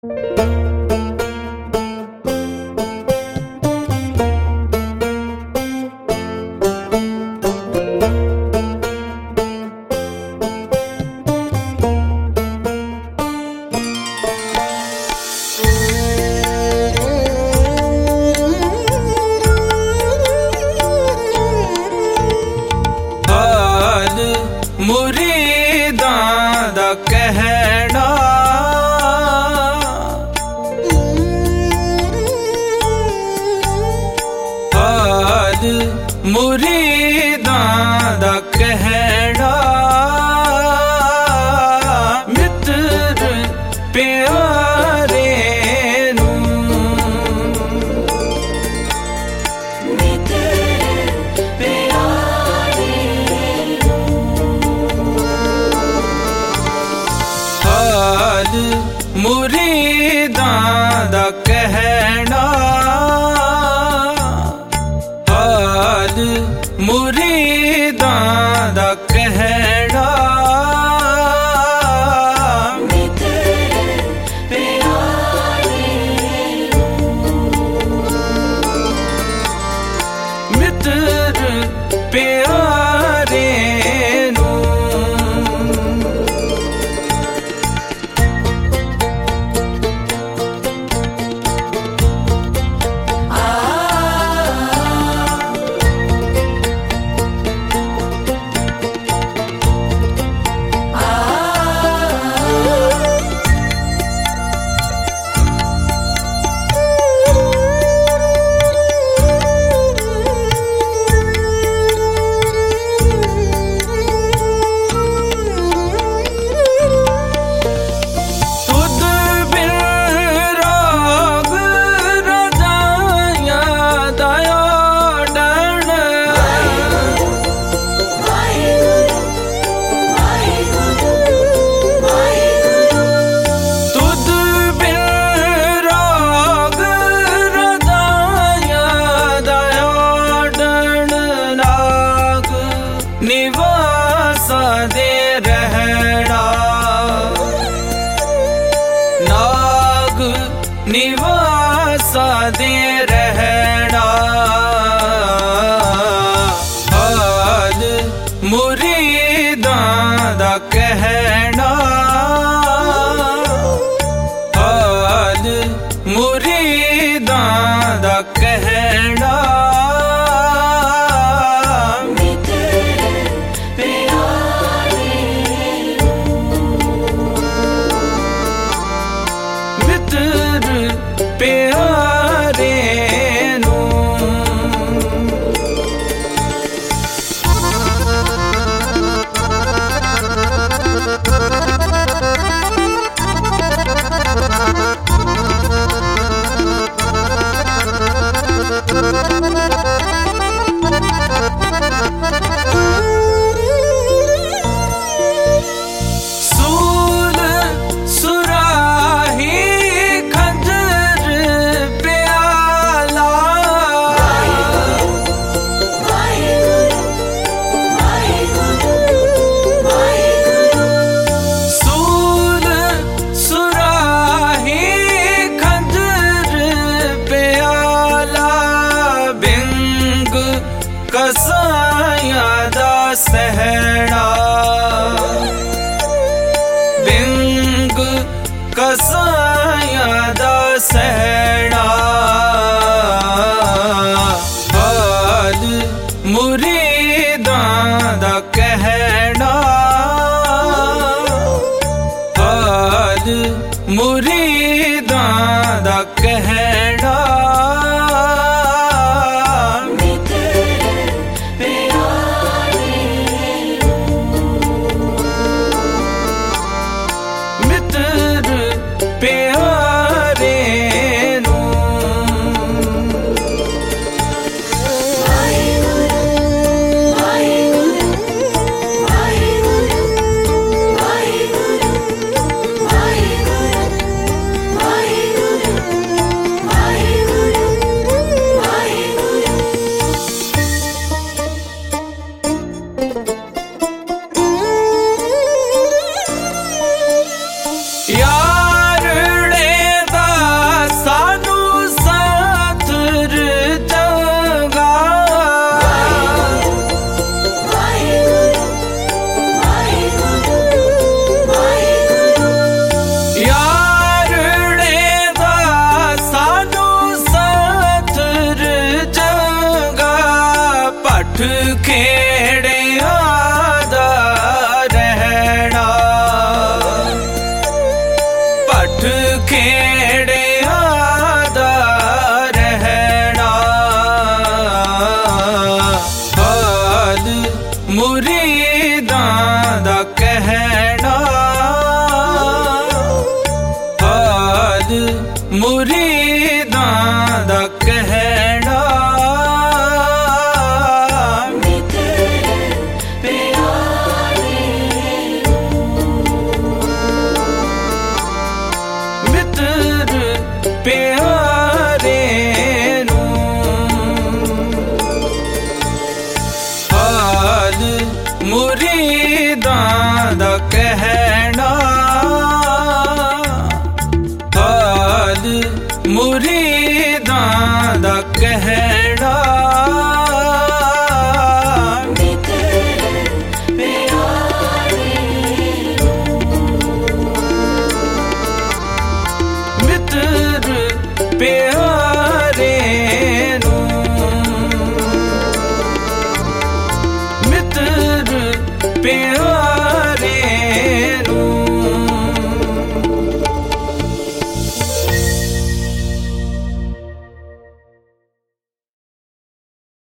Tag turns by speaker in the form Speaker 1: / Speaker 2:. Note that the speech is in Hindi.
Speaker 1: मुरीदां दा कहना हाल मुरीदां दा कहना मित्र प्यारे नू मुरीदां दा कहना हाल मुरीदां दा कहना मित्र प्यारे निवासा दे रहना नाग निवासा दे रहना हाल मुरीदां दा कहना हाल मुरीदां दा कहना प्यारे नू कसाया दा सहना बिंग कसाया दा सहना हाल मुरीदां दा कहना हाल मुरीदां दा कहना प्यारे नू खेड़िया दा रहना हाल मुरीदां दा कहना हाल मुरीदां दा कहना प्यारे नू हाल मुरीदां दा कहना हाल मुरीदां दा कहना प्यारे नू मित्र प्यारे